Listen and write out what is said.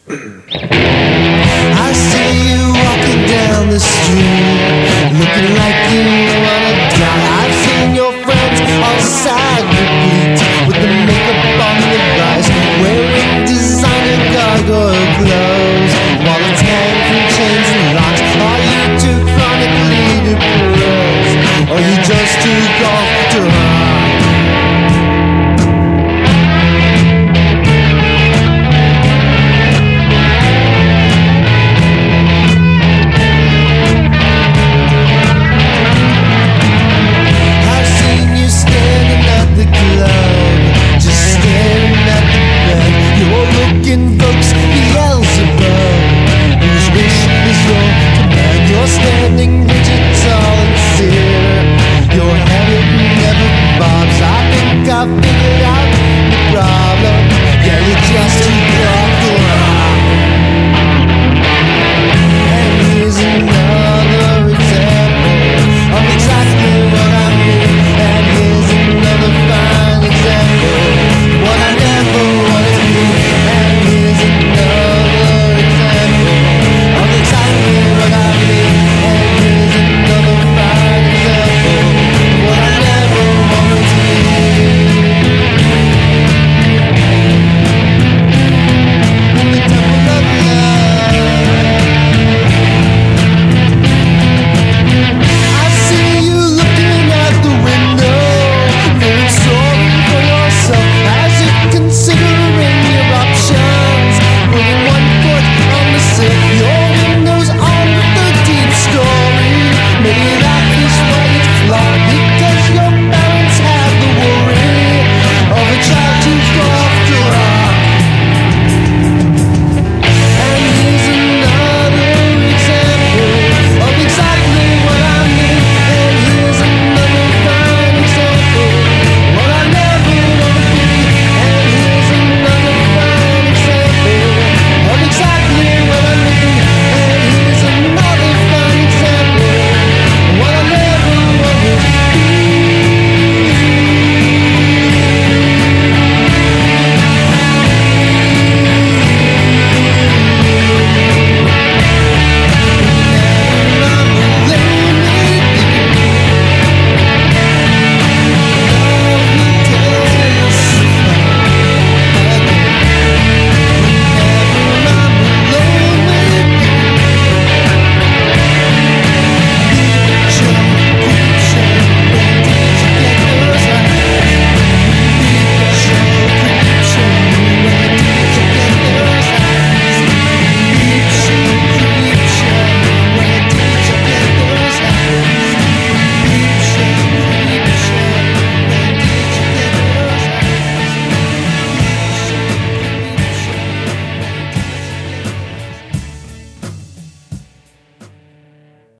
I see you walking down the street, looking like you wanna die. I've seen your friends all sad with bleach, with the makeup on the rise, wearing designer gargoyle clothes, wallets hang from chains and locks. Are you too chronically depressed? Are you just too gone?